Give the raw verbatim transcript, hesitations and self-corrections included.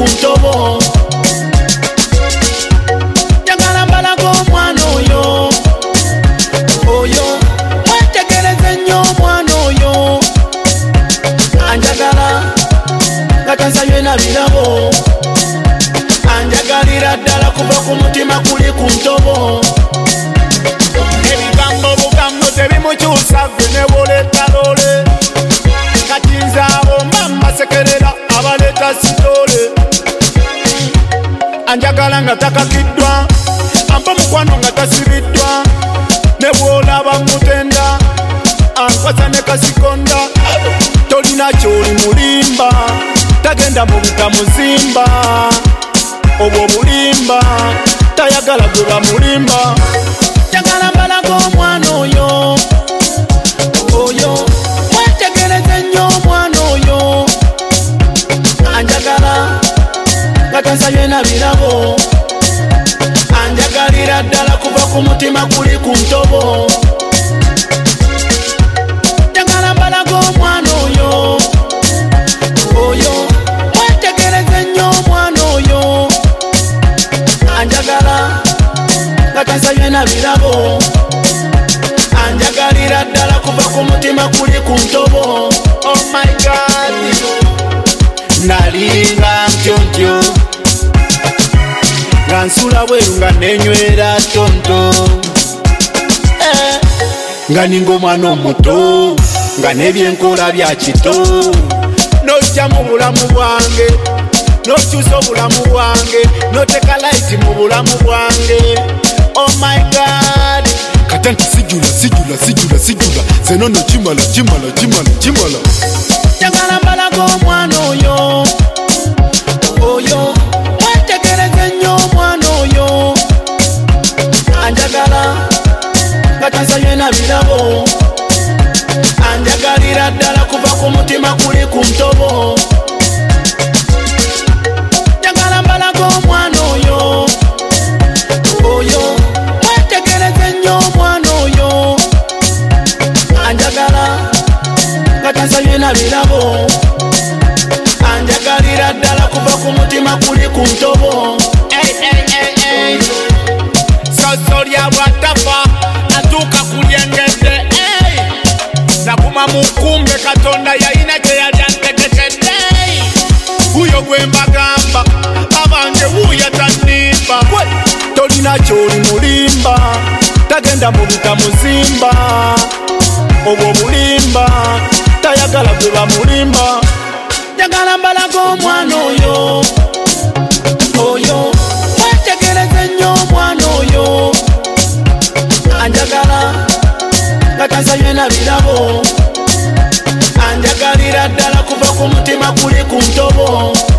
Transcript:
ntobo. Njagala mbalaga omwana oyo, oyo mwetegereze nnyo omwana oyo. Anjagala nga tansabye na birabo, anjagalira ddala kuva ku mutima kuli ku ntobo. Ebigambo bugambo tebimukyusa gwe ne bwoleta loole, kati nze abo mba mbasekerera abaleeta sitole. Anjagala nga takakiddwa, ampa mukwano nga tasibiddwa, ne bwolaba mutenda ankwasa ne kasikonda. Tolina kyoli mulimba, tagenda mu butamuzimba, obwo bulimba, tayagala gwe bamulimba. Njagala mbalaga omwana oyo, oyo mwetegereze nnyo omwana oyo. Anjagala nga tansabye na birabo, anjagalira ddala kuva ku mutima kuli ku ntobo. Njagala mbalaga omwana oyo, oyo mwetegereze nnyo omwana oyo. Anjagala nga tansabye na birabo, anjagalira ddala kuva ku mutima kuli ku ntobo. Oh my God, nalinga ntyontyo nga nsula bweru nga nenywera tonto, eh, nga ninga omwana omuto nga nebyenkola bya kito. Nojja mu bulamu bwange, nokyusa obulamu bwange, noteka laiti mu bulamu bwange. Oh my God, Katanti sijula sijula sijula sijula zenono chimala chimala chimala chimala. njagala mbalaga omwana oyo, oyo mwetegereze nnyo omwana oyo. Anjagala nga tansabye na birabo, anjagalira ddala kuva ku mutima kuli ku ntobo. Njagala mbalaga omwana oyo, oyo mwetegereze nnyo omwana oyo. Anjagala nga tansabye na birabo, anjagalira ddala kuva ku mutima kuli ku ntobo. Hey, hey, hey, hey. Soso lya bwatafa natuuka kulyengedde, hey. Nakuma mu kkumbe Katonda yalina kye yali antegekedde. Wuyo gwe mbagamba abange wuuya tannimba. Tolina kyoli mulimba, tagenda mu butamuzimba, obwo bulimba, tayagala gwe bamulimba. Njagala mbalaga omwana oyo, oyo mwetegereze nnyo omwana oyo. Anjagala nga tansabye na birabo, anjagalira ddala kuva ku mutima kuli ku ntobo.